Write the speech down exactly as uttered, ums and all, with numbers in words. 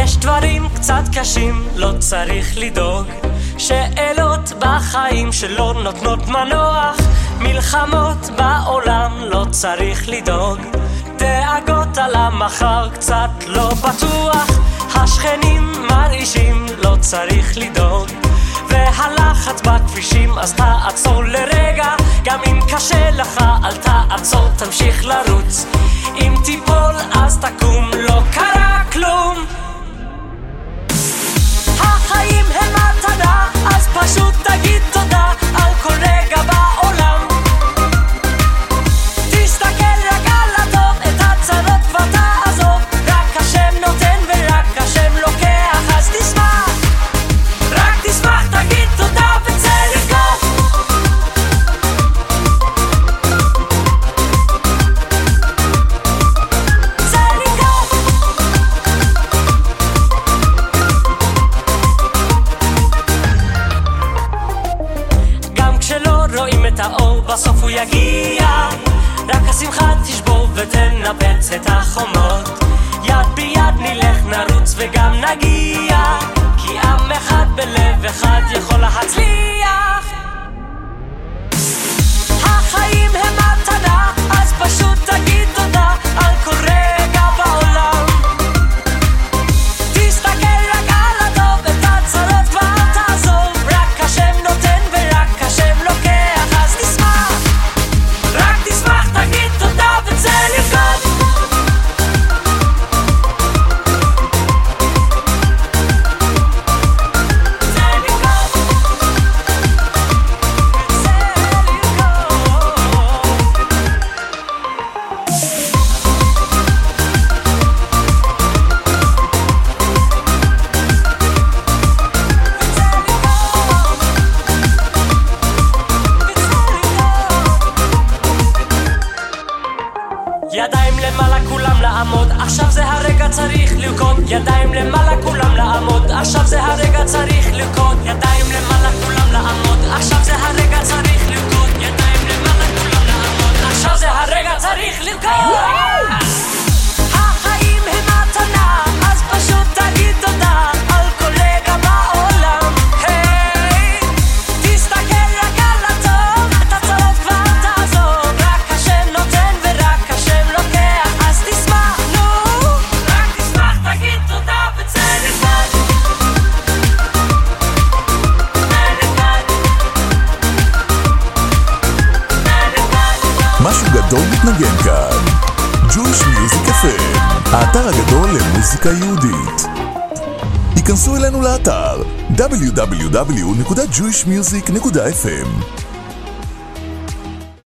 יש דברים קצת קשים, לא צריך לדאוג. שאלות בחיים שלא נותנות מנוח, מלחמות בעולם לא צריך לדאוג. דאגות על המחר קצת לא בטוח, השכנים מרעישים לא צריך לדאוג. והלחץ בכבישים אז תעצור לרגע, גם אם קשה לך אל תעצור, תמשיך לרוץ. אם תיפול אז תקום, לא קרה כלום. החיים הם מתנה, אז פשוט תגיד תודה על כל רגע בעולם. תסתכל רק על הטוב, את הצרות כבר תעזוב. רק השם נותן ורק השם לוקח, אז תשמח, רק תשמח, תגיד תודה וצא לבכות. צא לבכות. גם כשלא רואים את האור בסוף הוא יגיע, רק השמחה תשבור ותנפץ את החומות. יד ביד נלך נרוץ וגם נגיע, כי עם אחד בלב אחד יכול להצליח. החיים הם מתנה, אז פשוט תגיד תודה על כל רגע בעולם. תסתכל רק על הטוב, את הצרות כבר תעזוב. רק השם נותן ורק השם לוקח, אז תשמח, רק תשמח, תגיד תודה וצא לבכות. צא לבכות. צא ידיים למעלה כולם לעמוד, עכשיו זה הרגע צריך לרקוד. ידיים למעלה כולם לעמוד, עכשיו זה הרגע צריך לרקוד. ידיים למעלה כולם לעמוד, עכשיו זה הרגע צריך לרקוד. ידיים למעלה כולם לעמוד, עכשיו זה הרגע צריך לרקוד. החיים הם מתנה, אז פשוט תגיד תודה על כל רגע בעולם. היי, תסתכל רק על הטוב, את הצרות כבר תעזוב. רק השם נותן ורק השם לוקח, אז תשמח, נו, רק תשמח, תגיד תודה וצא לבכות. צא לבכות. צא לבכות. משהו גדול מתנגן כאן. Jewish Music אף אם, האתר הגדול למוזיקה יהודית. היכנסו אלינו לאתר דאבליו דאבליו דאבליו נקודה ג'ויש מיוזיק נקודה אף אם.